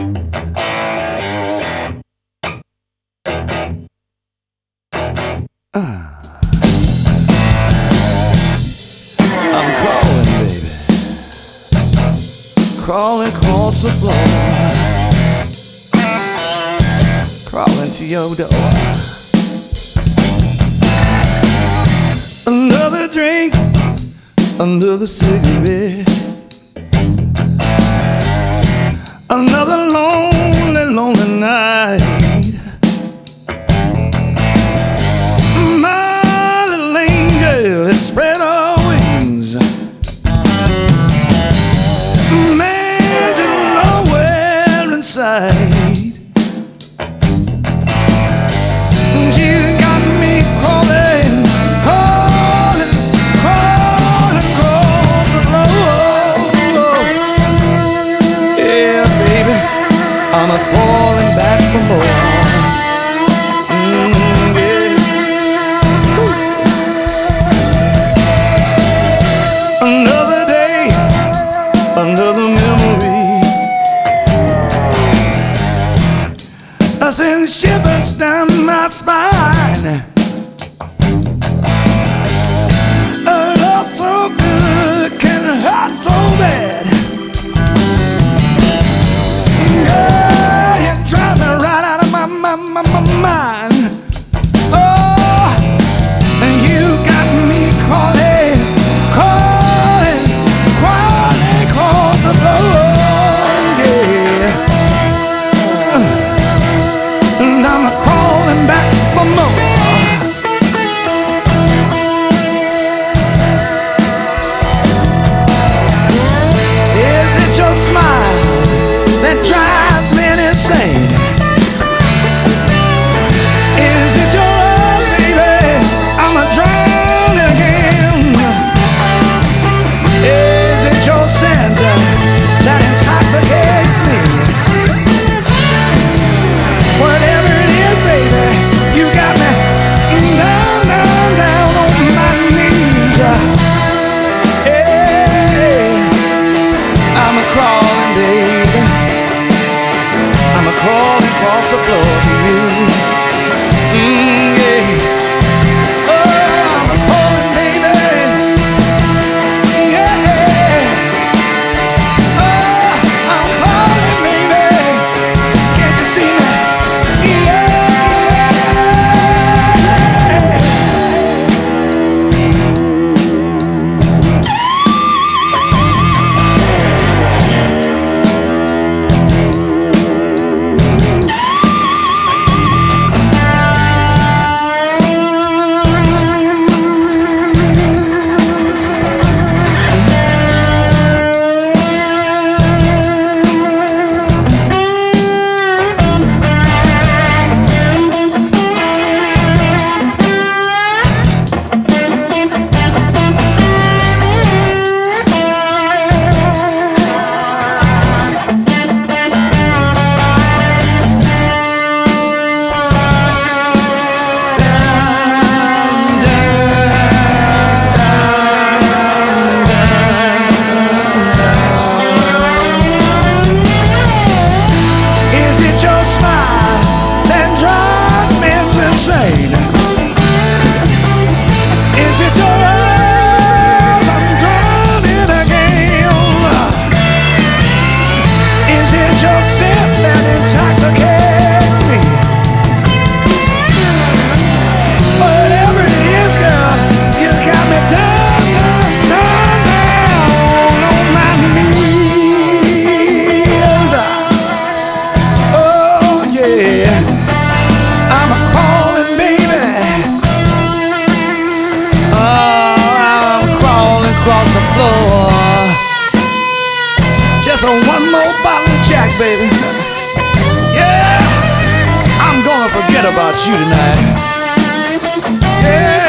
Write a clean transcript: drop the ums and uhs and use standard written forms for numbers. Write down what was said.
I'm crawling, baby, crawling across the floor, crawling to your door. Another drink, another cigarette, another lonely, lonely night. My little angel has spread her wings, imagine nowhere inside. You got me crawling, crawling, crawling across the floor. Yeah, baby, I'm crawling back for more. Another day, another memory. I send shivers down my spine. A love so good can hurt so bad. Girl, you drive me right out of my mind. Oh, and you got me crawling, crawling, crawling across the floor. Yeah. And I'm crawling back for more. Is it your smile that drives me insane? Is it your eyes, baby? I'm a drown again. Is it your scent that intoxicates me? Whatever it is, baby, you got me down, down, down on my knees. Hey, I'm a crawling, baby, I'm a crawling across the floor for you. Yeah. Oh, I'm a crawling, baby. Yeah. Oh, I'm crawling, baby. Can't you see me? Across the floor. Just one more bottle of Jack, baby. Yeah, I'm gonna forget about you tonight. Yeah.